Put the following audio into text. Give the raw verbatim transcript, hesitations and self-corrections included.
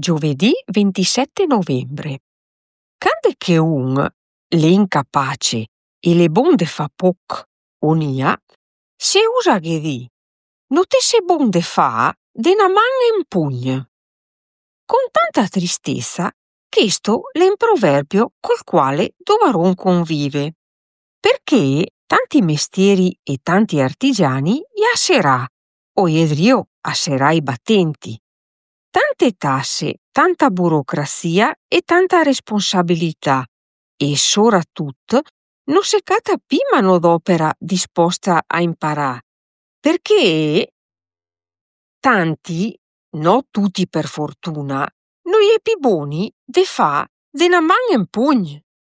Giovedì ventisette novembre. Cande che un l'è incapace e le bon de fa poc o nia, se usa che dì, no te se bon de fa de na man in pugn. Con tanta tristezza, questo l'è un proverbio col quale Dovaron convive, perché tanti mestieri e tanti artigiani asserà, o edrio asserà i battenti. Tante tasse, tanta burocrazia e tanta responsabilità e soprattutto non se cata più manodopera disposta a imparare, perché tanti, no tutti per fortuna, non è più buoni de fa de una man in pugn.